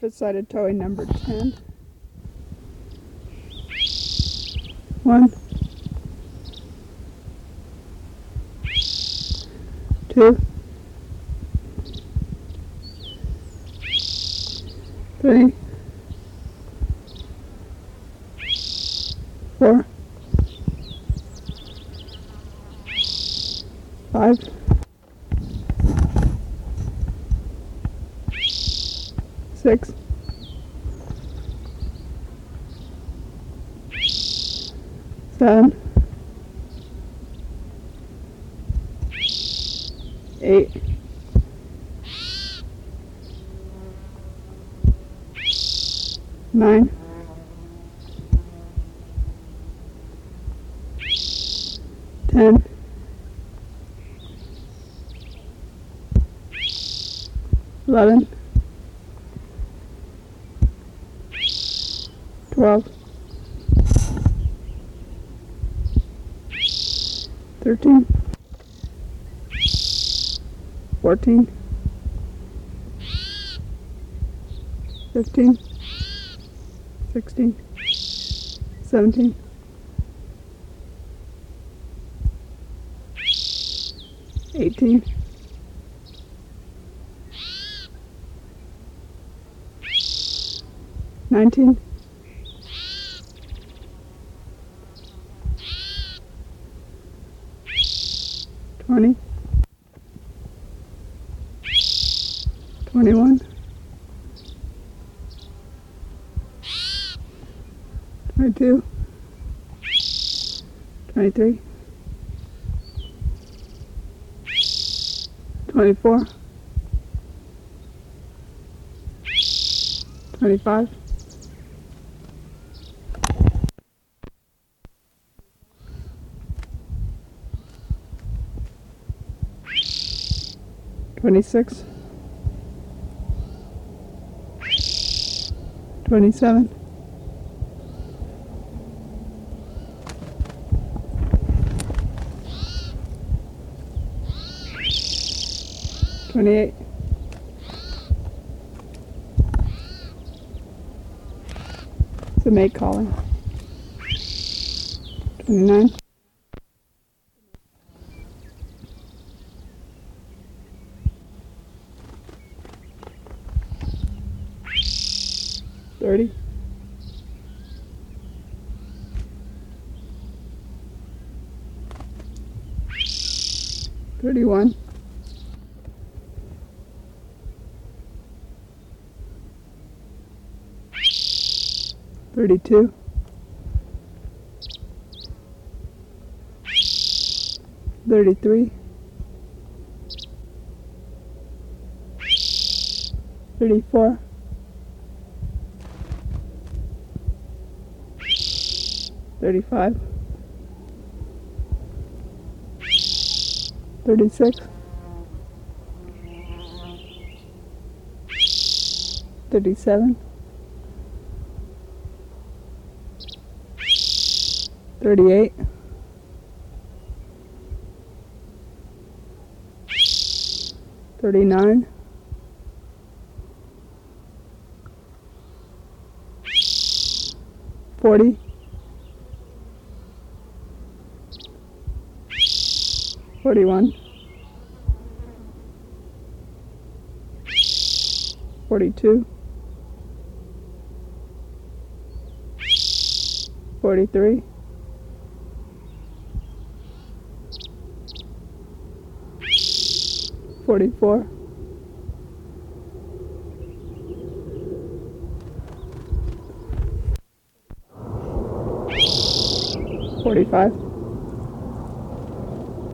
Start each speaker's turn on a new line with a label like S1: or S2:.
S1: opposite-sided towing number 10. 1, 2, 3, 4, 5, 6, 7, 8, 9, 10, 11, 12, 13, 14, 15, 16, 17, 18, 19, 20, 21, 22, 23, 24, 25, 26, 27, 28, 's a mate calling. 29, 30, 31, 32, 33, 34, 35, 36, 37, 38, 39, 40, 41, 42, 43, 44, 45,